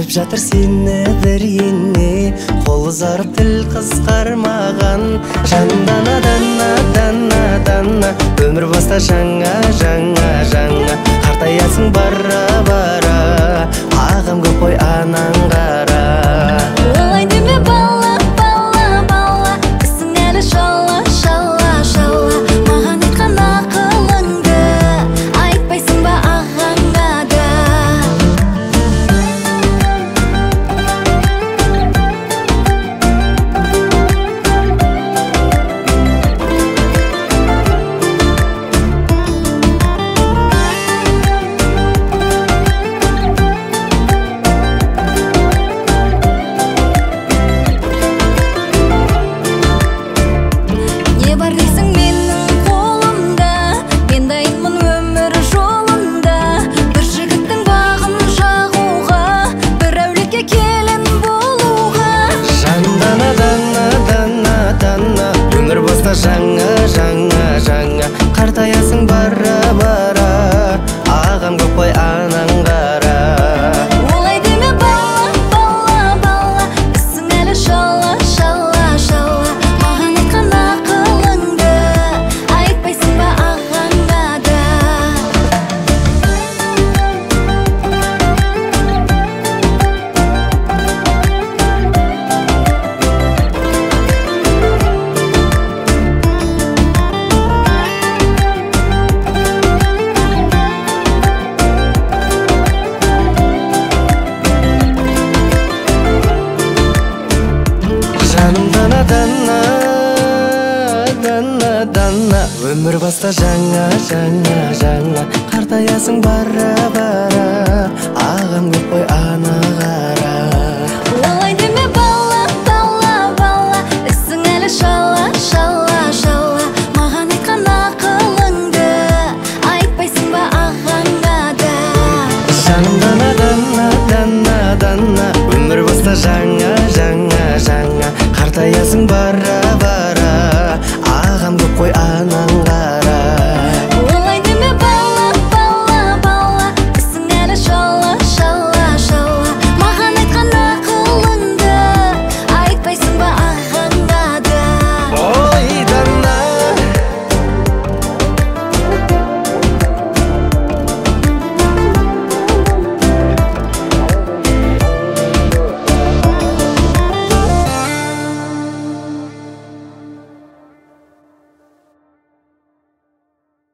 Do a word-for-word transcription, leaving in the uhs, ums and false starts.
Күтіп жатыр сені бір ене, қол ұзарып тіл қысқармаған. Жаным дана, дана, дана, дана, өмір баста жаңа, жаңа, жаңа. Қартаясың бара, бара, ағам көп қой анаң қара. Олай деме бала, бала, бала, ісің әлі шала, шала, шала. Маған айтқан ақылыңды айтпайсың ба ағаңа да? Не бар дейсің менің қолымда, мен дайынмын өмір жолында. Бір жігіттің бағын жағуға, бір әулетке келін болуға. Жаным дана, дана, дана, дана, өмір баста жаңа, жаңа, жаңа. Қартаясың бара, бара, ағам көп қой анаң қара. Олай деме бала, бала, бала, ісің әлі шала, шала, шала. Маған айтқан ақылыңды айтпайсың ба ағаңа да? Жаным дана, дана, дана, дана, өмір баста жаңа, жаңа, жаңа. Қартаясың бара, бара, ағам көп қой ана қара. Олай деме бала, бала, бала, ісің әлі шала, шала, шала. Маған айтқан ақылыңды айтпайсың ба ағаңа да? Жаным дана, дана, дана, дана, өмір баста жаңа, жаңа, жаңа. Қартаясың бара, бара.